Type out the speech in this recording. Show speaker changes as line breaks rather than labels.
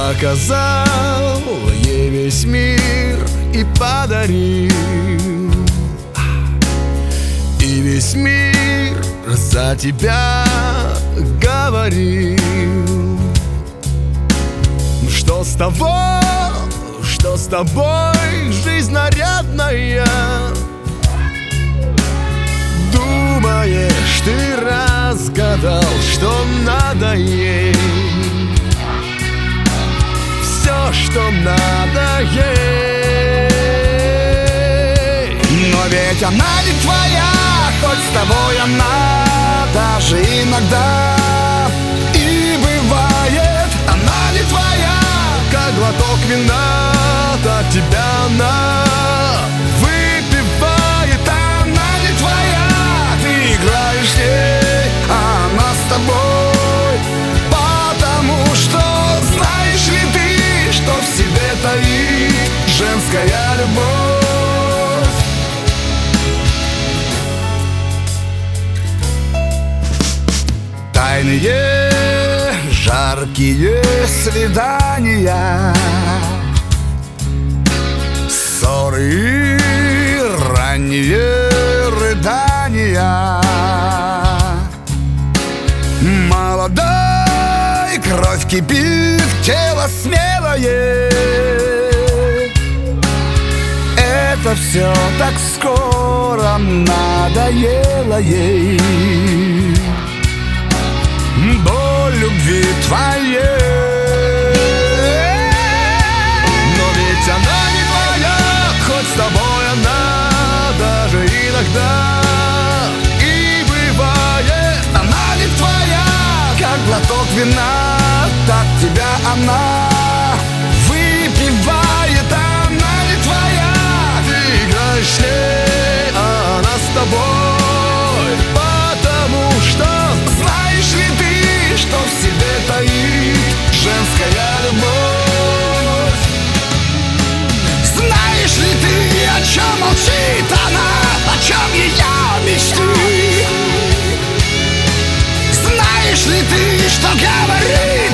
Показал ей весь мир и подарил, и весь мир за тебя говорил. Что с тобой, жизнь нарядная? Думаешь, ты разгадал, что надо ей? Все, что надо ей.
Но ведь она не твоя, хоть с тобой она даже иногда и бывает.
Она не твоя, как глоток вина, так тебя она выпивает.
Она не твоя, ты играешь с ней, а она с тобой. Потому что знаешь ли ты, что в себе таит женская любовь? Тайные, жаркие свидания, ссоры и ранние рыдания. Молодой, кровь кипит, тело смелое. Это все так скоро надоело ей. Боль любви твоей.
Но ведь она не твоя, хоть с тобой она даже иногда и бывает.
Она не твоя, как глоток вина, так тебя она выпивает. Она не твоя,
ты играешь с ней, а она с тобой. Потому что
знаешь ли ты, что в себе таит женская любовь? Знаешь ли ты, о чем молчит она, о чем ее мечты? Знаешь ли ты, что говорит